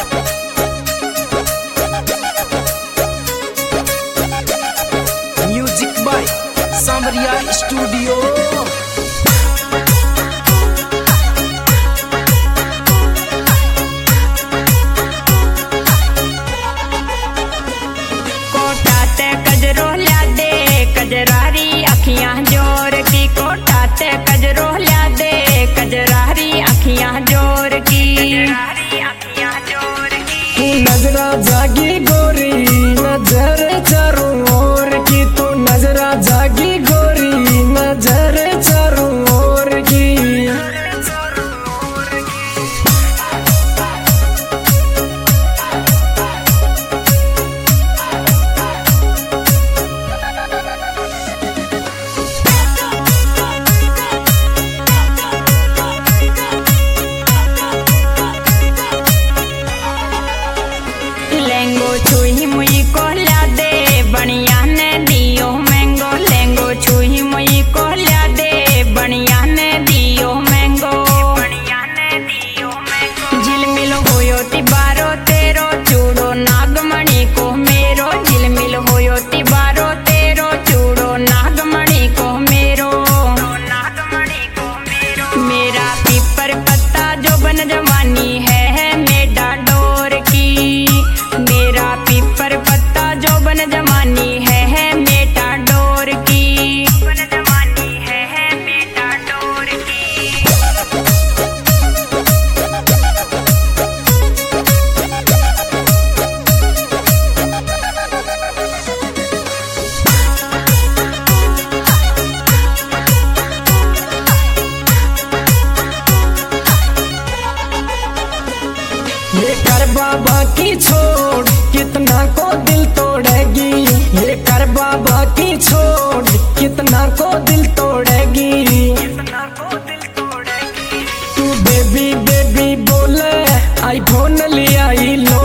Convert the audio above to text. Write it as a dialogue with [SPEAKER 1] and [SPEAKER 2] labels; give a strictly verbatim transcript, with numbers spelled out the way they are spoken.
[SPEAKER 1] Music by सांवरिया studio.
[SPEAKER 2] कजरारी अखियां जोर की कोटा ते कजरो ल्या दे कजरारी अखियां जोर की
[SPEAKER 3] नजरा जागी गोरी नजर चारों ओर की तू नजरा जागी गोरी नजर चारों ओर की।
[SPEAKER 2] लेंगो छुई मुई को ल्या दे बनिया ने दियो मैंगो लेंगो छुई मुई को ल्या दे बनिया ने दियो मैंगो झिलमिल होयो तिबारो तेरो चूड़ो नागमणि को मेरो झिलमिल होयो तिबारो तेरो चूड़ो नागमणि को मेरो मेरा पीपर पत्ता जो बन जवानी है मेरा डोर की मेरा पीपर पत्ता जो बन जवानी है मेटा डोर की बन जवानी है मेटा डोर की।
[SPEAKER 3] ये कर बाबा की छोड़ कितना को दिल तोड़ेगी ये कर बाबा की छोड़ कितना को दिल तोड़ेगी। तू बेबी बेबी बोले आईफोन ले आई लो